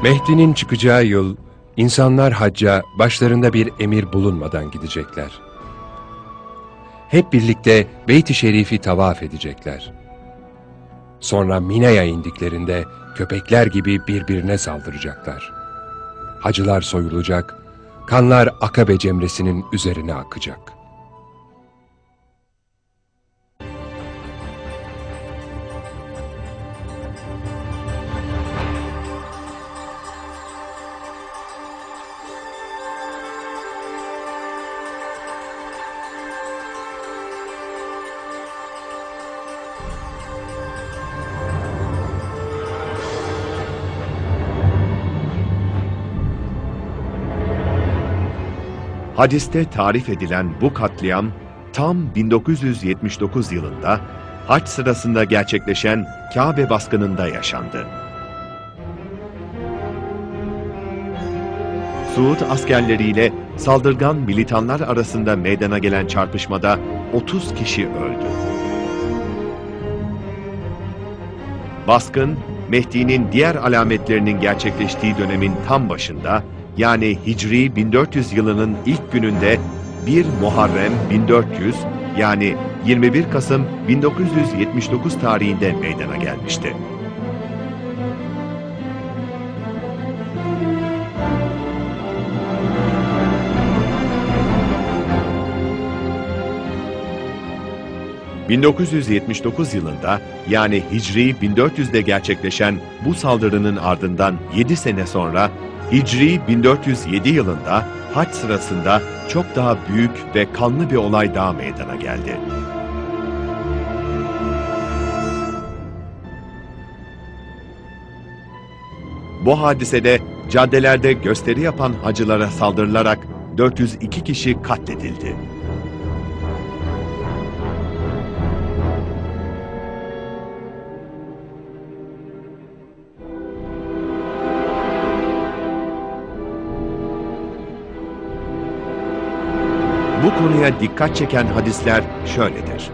Mehdi'nin çıkacağı yıl, insanlar hacca başlarında bir emir bulunmadan gidecekler. Hep birlikte Beyt-i Şerif'i tavaf edecekler. Sonra Mina'ya indiklerinde köpekler gibi birbirine saldıracaklar. Hacılar soyulacak, kanlar Akabe cemresinin üzerine akacak. Hadiste tarif edilen bu katliam tam 1979 yılında hac sırasında gerçekleşen Kabe baskınında yaşandı. Suud askerleriyle saldırgan militanlar arasında meydana gelen çarpışmada 30 kişi öldü. Baskın, Mehdi'nin diğer alametlerinin gerçekleştiği dönemin tam başında, yani Hicri 1400 yılının ilk gününde 1 Muharrem 1400, yani 21 Kasım 1979 tarihinde meydana gelmişti. ...1979 yılında, yani Hicri 1400'de gerçekleşen bu saldırının ardından 7 sene sonra, Hicri 1407 yılında hac sırasında çok daha büyük ve kanlı bir olay daha meydana geldi. Bu hadisede caddelerde gösteri yapan hacılara saldırılarak 402 kişi katledildi. Bu konuya dikkat çeken hadisler şöyledir.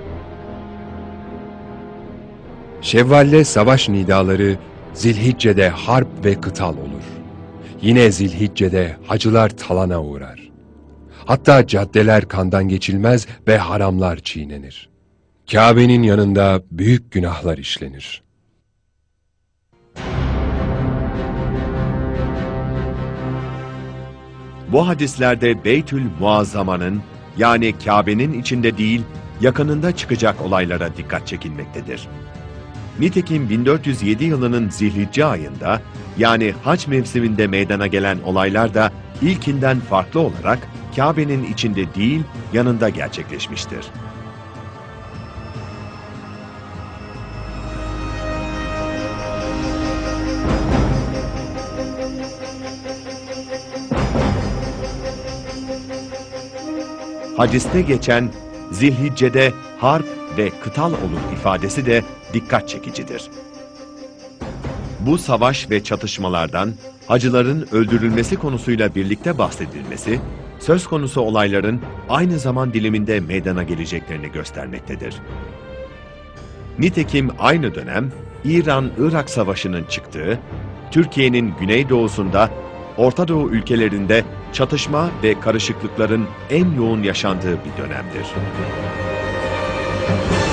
Şevval'de savaş nidaları, Zilhicce'de harp ve kıtal olur. Yine Zilhicce'de hacılar talana uğrar. Hatta caddeler kandan geçilmez ve haramlar çiğnenir. Kabe'nin yanında büyük günahlar işlenir. Bu hadislerde Beytül Muazzama'nın, yani Kabe'nin içinde değil, yakınında çıkacak olaylara dikkat çekilmektedir. Nitekim 1407 yılının Zilhicce ayında, yani hac mevsiminde meydana gelen olaylar da ilkinden farklı olarak Kabe'nin içinde değil, yanında gerçekleşmiştir. Hadiste geçen Zilhicce'de harp ve kıtal olur ifadesi de dikkat çekicidir. Bu savaş ve çatışmalardan hacıların öldürülmesi konusuyla birlikte bahsedilmesi, söz konusu olayların aynı zaman diliminde meydana geleceklerini göstermektedir. Nitekim aynı dönem İran-Irak Savaşı'nın çıktığı, Türkiye'nin güneydoğusunda, Orta Doğu ülkelerinde çatışma ve karışıklıkların en yoğun yaşandığı bir dönemdir.